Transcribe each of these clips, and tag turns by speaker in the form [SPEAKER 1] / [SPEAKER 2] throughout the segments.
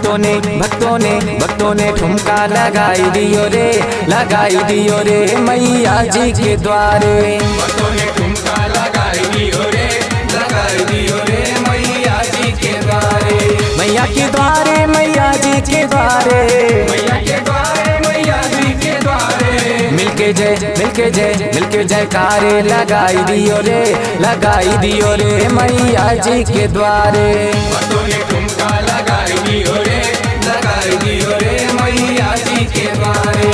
[SPEAKER 1] भक्तों ने ठुमका लगाई दियो रे मैया जी के द्वारे।
[SPEAKER 2] भक्तों ने ठुमका लगाई दियो रे मैया जी के द्वारे।
[SPEAKER 1] मैया के द्वारे मैया जी के द्वारे
[SPEAKER 2] मैया के द्वारे मैया जी के द्वारे।
[SPEAKER 1] मिलके जयकारे लगाई दियो रे मैया जी के द्वारे।
[SPEAKER 2] भक्तों ने ठुमका लगाई दियो रे मैया जी के द्वारे।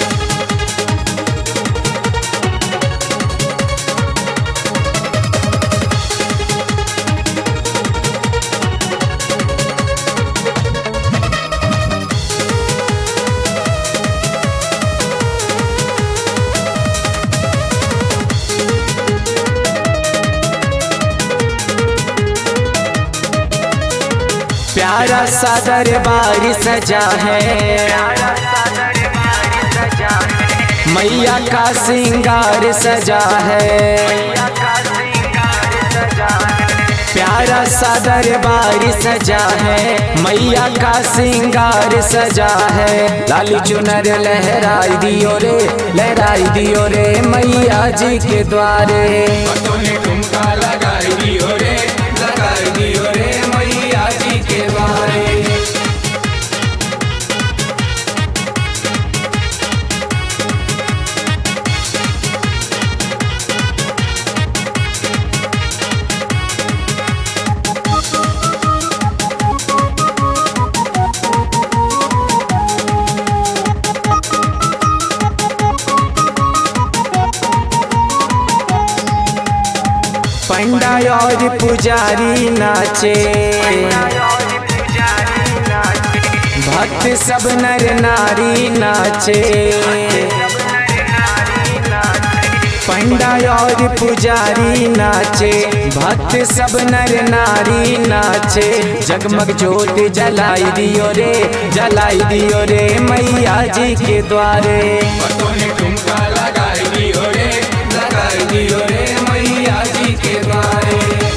[SPEAKER 1] प्यारा सा दरबार सजा है, मैया का श्रृंगार सजा है। प्यारा सा दरबार सजा है, मैया का श्रृंगार सजा है। लाली चुनर लहराई दियो रे मैया जी के द्वारे।
[SPEAKER 2] भक्तों ने ठुमका लगाई दियो रे मैया जी के द्वारे।
[SPEAKER 1] पंडा और पुजारी नाचे, भक्त सब नर नारी नाचे। पंडा और पुजारी नाचे, भक्त सब नर नारी नाचे। जगमग ज्योत जलाई दियो रे मैया जी के द्वारे।
[SPEAKER 2] भक्तों ने ठुमका लगाई दियो रे मैया जी के द्वारे।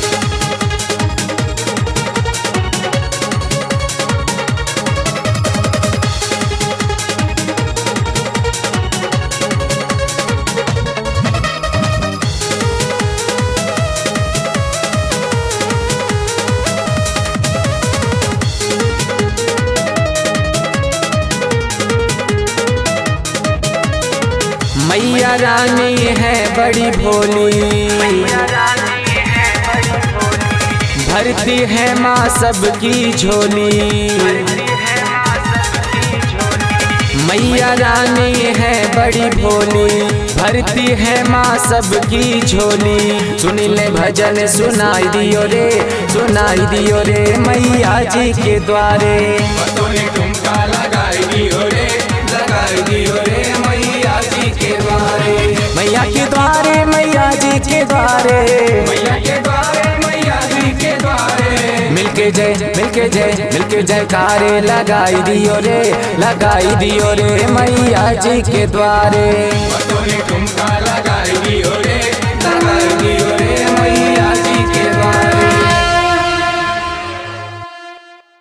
[SPEAKER 1] मैया रानी है बड़ी भोली, भरती है माँ सबकी झोली। मैया रानी है बड़ी भोली, भरती है माँ सबकी झोली। सुन ले भजन सुनाई दियो रे मैया जी के द्वारे।
[SPEAKER 2] भक्तों ने ठुमका लगाई दियो रे मैया जी के द्वारे।
[SPEAKER 1] मैया के द्वारे मैया जी के द्वारे।
[SPEAKER 2] मैया के द्वारे मैया जी के द्वारे।
[SPEAKER 1] मिलके जयकारे लगाई दियो रे मैया जी के द्वारे।
[SPEAKER 2] भक्तों ने